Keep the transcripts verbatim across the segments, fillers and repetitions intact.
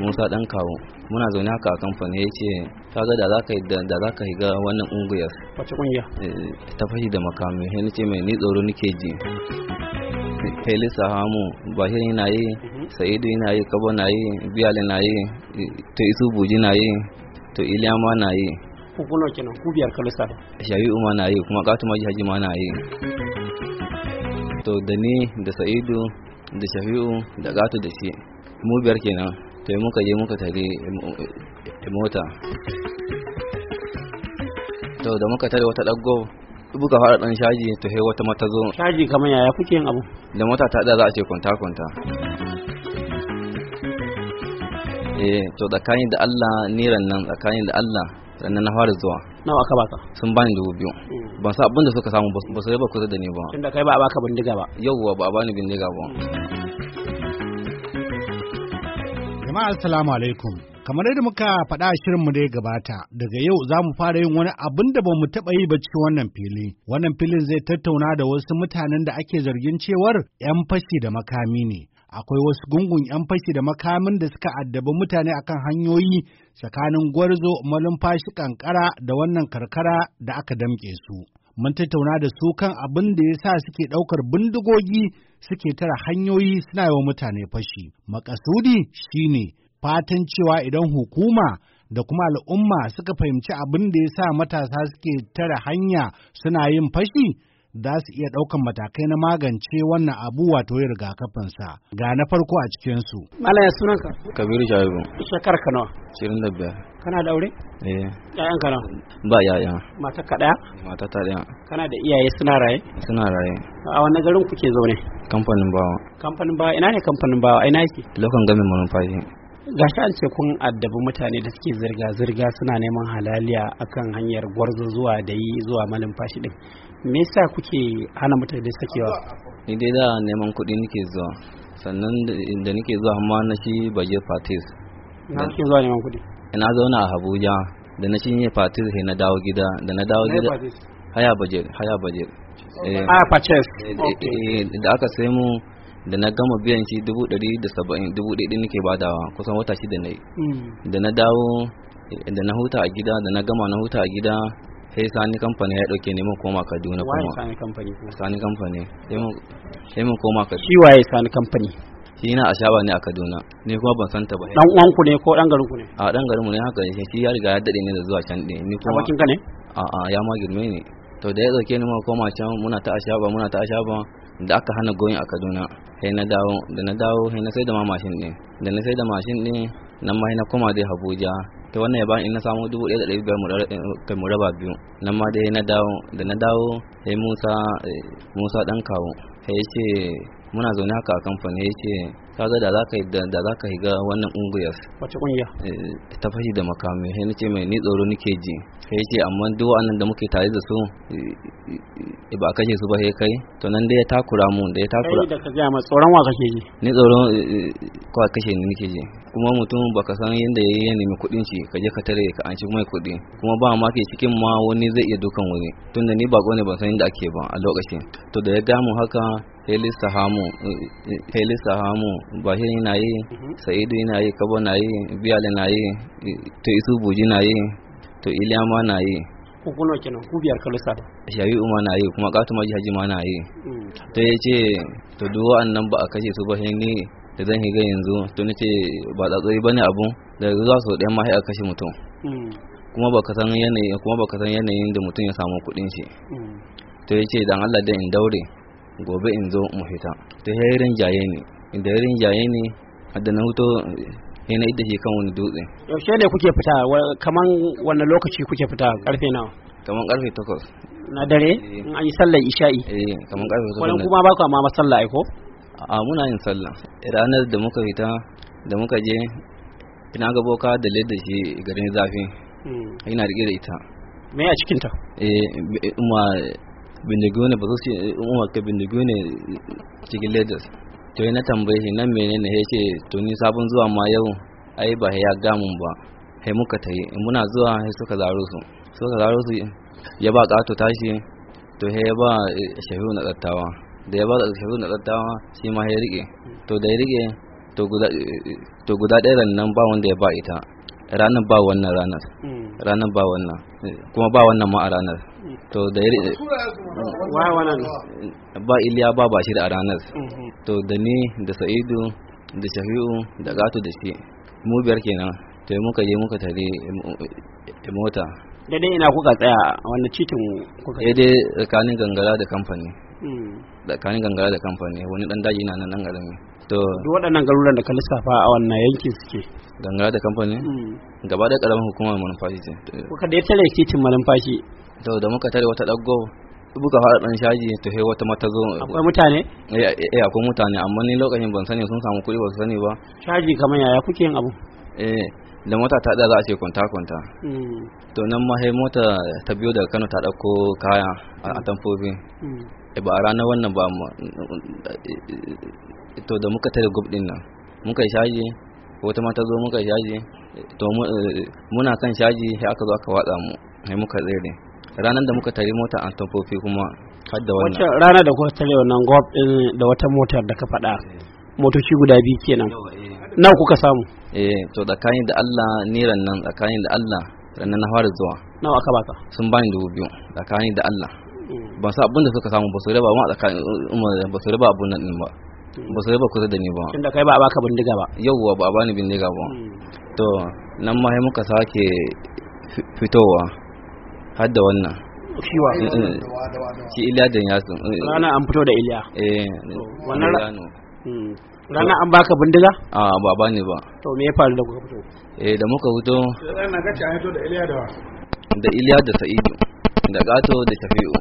Musa dan kawo muna zaune haka a kamfani ya ce kaga da zaka yi da zaka yi ga wannan ungiyar wace kungiya ta fashi da makami sai ni ce mai ni tsoro nake ji Felisa Hamu Bahir na yi Sa'idu na yi Kabo na yi Biyali na yi to Isu Buji na yi to Iliyama na yi ku kuno kenan ku biyar kalisa Shafi'u ma na yi kuma Katuma Haji ma na yi to da ni da Sa'idu da Shafi'u da Gatu da shi mu biyar kenan to muka je muka tare mota to da muka tare wata daggo buka fara dan shaji to sai wata mata zo shaji kamar yaya kuke yin abu da mota ta da za a ce kwanta kwanta eh to tsakanin da Allah niran nan tsakanin da Allah sannan na fara zuwa nawa aka baka sun bani dubu biyu ban sa abin da suka samu ba su ba kusa da ni ba tunda kai ba a baka bindiga ba yauwa ba a bani bindiga ba. Jama'a assalamu alaikum. Kamar yadda muka faɗa a shirinmu da ya gabata, daga yau za mu fara yin wani abin da ba mu taɓa yi ba cikin wannan fili. Wannan filin zai tattauna da wasu mutanen da ake zargin cewar 'yan fashi da makami ne. Akwai wasu gungun 'yan fashi da makamin da suka addabi mutane akan hanyoyi tsakanin Gwarzo, Malumfashi, Kankara da wannan karkara da aka damƙe su. Mun tattauna da su kan abin da ya sa suke ɗaukar bindigogi suke tara hanyoyi suna yi wa mutane fashi. Makasudi shine fatan cewa idan hukuma da kuma al'umma suka fahimci abin da ya sa matasa suke tara hanya suna yin fashi, za su iya ɗaukan matakai na magance wannan abu wato yin rigakafinsa. Ga na farko a cikinsu. Malam ya sunanka? Kabiru Shaibu. Shekar ka nawa? Ashirin da biyar. Kana da aure? Eh. Ƴaƴan ka nawa? Ba yaya. Mata ka ɗaya? Mata ta ɗaya. Kana da iyaye suna raye? Suna raye. A wanne garin kuke zaune? Kamfanin Bawa. Kamfanin Bawa ina ne kamfanin Bawa ina yake? Lokan gamin Malumfashi. Gashi an ce kun addabi mutane da suke zirga-zirga suna neman halaliya akan hanyar Gwarzo zuwa da yi zuwa Malumfashi din. Me yasa kuke hana mutane da sakewa? Ni dai da neman kuɗi nake zuwa, sannan da nake zuwa amma na shi baje fatis. Na kake zuwa neman kuɗi? Ina zauna a Abuja da na shi ne fatis sai na dawo gida da na dawo gida. Haya baje, haya baje. Eh, haya purchase. Da aka sai mu da na gama biyan shi dubu ɗari da saba'in dubu ɗaya nake badawa kusan wata shida na yi. Da na dawo da na huta a gida da na gama na huta a gida sai sani kamfani ya dauke neman koma Kaduna kuma. Waye sani kamfani? Sani kamfani sai mun koma Kaduna. Shi waye sani kamfani? Shi na ashaba ne a Kaduna ni kuma ban santa ba. Dan uwan ku ne ko dan garin ku ne? A dan garin mu ne haka shi ya riga ya dade ne da zuwa can din ni kuma. Abokin ka ne? A a ya ma girme ne. To da ya dauke ni mun koma can muna ta ashaba muna ta ashaba da aka hana goyin a Kaduna sai na dawo da na dawo sai na sai da ma mashin din da na sai da mashin din nan ma na koma dai Abuja to wannan ya bani in na samu dubu ɗaya da ɗari biyar mu raba biyu nan ma dai na dawo da na dawo sai Musa Musa dan kawo sai ya ce muna zaune haka a kamfani ya ce kaga da zaka yi da zaka yi ga wannan ungiyar wace kungiya ta fashi da makami sai nace mai ni tsoro nake ji sai ya ce amma duk wannan da muke tare da su ba a kashe su ba sai kai to nan dai ya takura mu da ya takura kai da ka ga ma tsoron wa kake ji ni tsoron ko kashe ni nake ji kuma mutum baka san yanda yayi ya nemi kuɗin shi ka je ka tare ka an shi mai kuɗi kuma ba ma ke cikin ma wani zai iya dukan wani tunda ni bako ne ban san inda ake ba a lokacin to da ya ga mu haka Felisa Hamu Felisa Hamu Bahir na yi Sa'idu na yi Kabo na yi Biyali na yi to Isu Buji na yi to Iliyama na yi ku kuno kenan ku biyar kalisa Shafi'u ma na yi kuma Katuma Haji ma na yi to yace to duk wa'annan ba a kashe su ba sai ni da zan higa yanzu to nace ba tsatsari bane abu da zuwa so ɗayan ma sai a kashe mutum kuma baka san yanayi kuma baka san yanayin da mutum ya samu kuɗin shi to yace dan Allah dan in daure gobe in zo mu fita to ya yi jaye ne inda ya jaye ne da na huto yana idda shi kan wani dutse. Yaushe ne kuke fita kaman wannan lokaci kuke fita karfe nawa? Kaman karfe takwas. Na dare in an yi sallar isha'i? Eh kaman karfe takwas. Wannan kuma ba ku amma masalla ai ko? A muna yin sallah ranar da muka fita da muka je ina ga boka da ledda shi garin zafi ina rike da ita. Me a cikin ta? Eh umma bindigo ne ba su ce umma ka bindigo ne cikin ledas to yana tambaye shi nan menene ya ce to ni sabon zuwa ma yau ai ba ya gamun ba sai muka tayi muna zuwa sai suka zaro su suka zaro su ya ba kato tashi to sai ya ba shafi'u na tsattawa da ya ba shafi'u na tsattawa shi ma ya rike to da ya rike to guda to guda ɗaya nan ba wanda ya ba ita ranar ba wannan ranar ranar ba wannan kuma ba wannan ma a ranar to da wai wannan ba Iliya ba Bashir a ranar to da ni da Sa'idu da Shafi'u da Gato da shi mu biyar kenan to muka je muka tare mota daidai ina kuka tsaya wanda titin kuka daidai tsakanin gangara da kamfani tsakanin gangara da kamfani wani dan daji na nan garami to duk waɗannan garuruwan da ka lissafa a wannan yankin suke gangara da kamfani gaba da karamin hukumar manumfashi ce kuka da ya tare titin manumfashi to da muka tare wata daggo buka fara dan shaji to he wata mata zo akwai mutane eh eh akwai mutane amma ni lokacin ban sani sun samu kuɗi ba su sani ba shaji kamar yaya kuke yin abu eh da mota ta da za a ce kwanta kwanta to nan ma he mota ta biyo daga Kano ta dauko kaya a tamfofi eh ba a ranar wannan ba to da muka tare gub din nan muka shaji wata mata zo muka shaji to muna kan shaji sai aka zo aka watsa mu sai muka tsere ranar da muka tare mota an tamfofi kuma har da wannan wacce rana da kuka tare wannan gub din da wata motar da ka faɗa motoci guda biyu kenan nawa kuka samu eh to tsakanin da Allah niran nan tsakanin da Allah sannan na fara zuwa nawa aka baka sun bani dubu biyu tsakanin da Allah ban san abin da suka samu ba su raba ma tsakanin ba su raba abun nan din ba ba su raba kusa da ni ba tunda kai ba a baka bindiga ba yauwa ba a bani bindiga ba to nan ma sai muka sake fitowa har da wannan shiwa shi Iliya da Yasin rana an fito da Iliya eh wannan rana an baka bindiga a ba bani ba to me ya faru da kuka fito eh da muka fito rana kace an fito da Iliya da wa da Iliya da Sa'idu da Gato da Shafi'u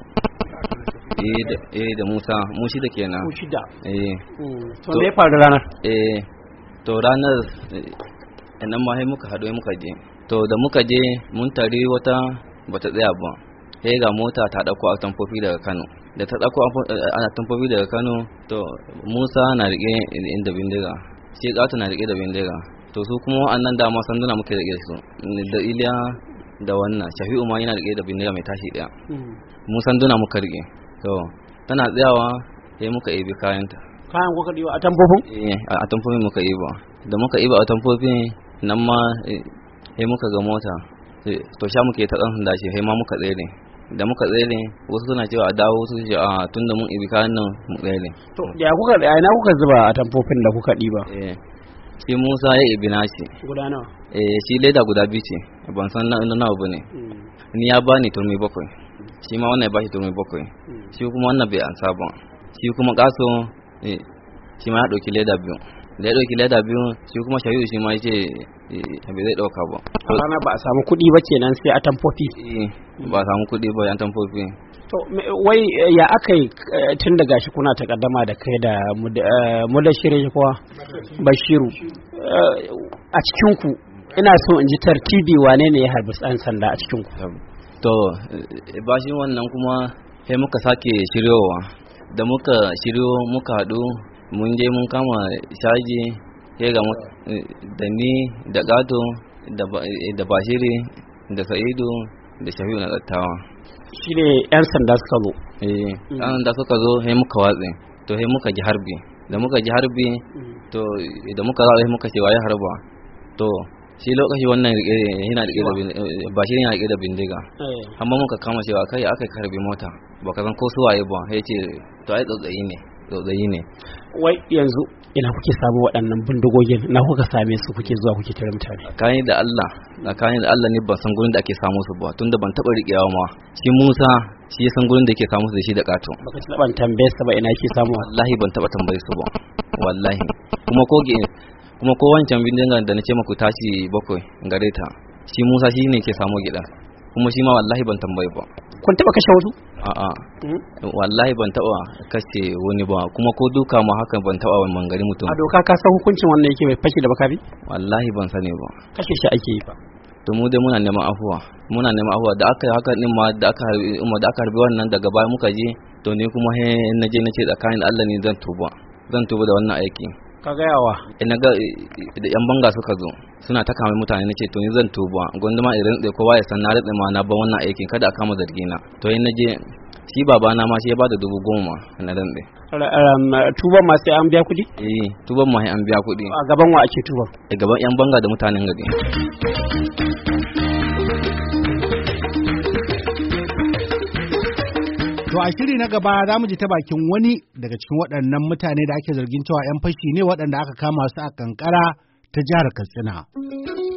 eh da eh da Musa mu shi da kenan mu shida eh to me ya faru ranar eh to ranar nan ma sai muka hado muka je to da muka je mun tare wata bata tsaya ba sai ga mota ta dauko a tamfofi daga Kano da ta dauko ana tamfofi daga Kano to Musa na rike inda bindiga shi Gato na rike da bindiga to su kuma wa'annan dama sanduna muke rike su da Iliya da wannan Shafi'u ma yana rike da bindiga mai tashi daya mu sanduna muka rike to tana tsayawa sai muka ibi kayanta kayan kuka diwa a tamfofin eh a tamfofin muka iba da muka iba a tamfofin nan ma sai muka ga mota to sha muke ta dan da shi sai ma muka tsere da muka tsere wasu suna cewa a dawo su ce a tunda mun ibi kayan nan mu tsere to ya kuka da ina kuka zuba a tamfofin da kuka diba eh shi Musa ya ibi nashi guda nawa eh shi leda guda biyu ce ban san na nawa bane ni ya bani turmi bakwai shi ma wannan ya bashi turmi bakwai shi kuma wannan bai ansa ba shi kuma Kaso eh shi ma ya dauki leda biyu da ya dauki leda biyu shi kuma Shayu shi ma yace bai zai dauka ba rana ba a samu kuɗi ba kenan sai a tamfofi eh ba a samu kuɗi ba yan tamfofi to wai ya akai tun daga shi kuna takaddama da kai da mu da shirye kuwa Bashiru a cikin ku ina so in ji tartibi wane ne ya harbi dan sanda a cikin ku to bashin wannan kuma sai muka sake shiryowa da muka shiryo muka haɗu mun je mun kama shaji sai ga da ni da Gato da Bashiri da Sa'idu da Shafi'u na dattawa shi ne yan sanda suka zo eh yan sanda suka zo sai muka watse to sai muka ji harbi da muka ji harbi to da muka zaɓa sai muka ce waye harba to shi lokaci wannan yana rike da ba shi yana rike da bindiga amma muka kama cewa kai aka karbi mota baka san ko su waye ba sai ce to ai tsotsayi ne tsotsayi ne wai yanzu ina kuke samu waɗannan bindigogin na kuka same su kuke zuwa kuke tare mutane tsakani da Allah tsakani da Allah ne ban san gurin da ake samu su ba tunda ban taba rikewa ma shi Musa shi ya san gurin da yake samu su da shi da Kato baka taba tambaye sa ba ina yake samu wallahi ban taba tambaye su ba wallahi kuma ko kuma ko wancan bindigan da nace maku tashi bakwai gare ta shi Musa shi ne ke samu gidan kuma shi ma wallahi ban tambaye ba kun taba kashe wasu a'a wallahi ban taba kashe wani ba kuma ko duka ma haka ban taba wani mangari mutum a doka ka san hukuncin wannan yake mai fashi da bakabi wallahi ban sani ba kashe shi ake yi fa to mu dai muna neman afuwa muna neman afuwa da aka haka din ma da aka harbi umma da aka harbi wannan daga baya muka je to ni kuma he naje nace tsakanin Allah ne zan tuba zan tuba da wannan aiki ka ga yawa ina ga da yan banga suka zo suna ta kama mutane nace to ni zan tuba gonda ma irin da kowa ya san na rutse ma na ban wannan aikin kada a kama zargi na to yin naje shi babana ma shi ya bada dubu goma na rande. Tuban ma sai an biya kuɗi? Eh, tuban ma sai an biya kuɗi. A gaban wa ake tuban? A gaban yan banga da mutanen gari. To a shiri na gaba za mu ji ta bakin wani daga cikin waɗannan mutane da ake zargin cewa 'yan fashi ne waɗanda aka kama su a kankara ta jihar Katsina.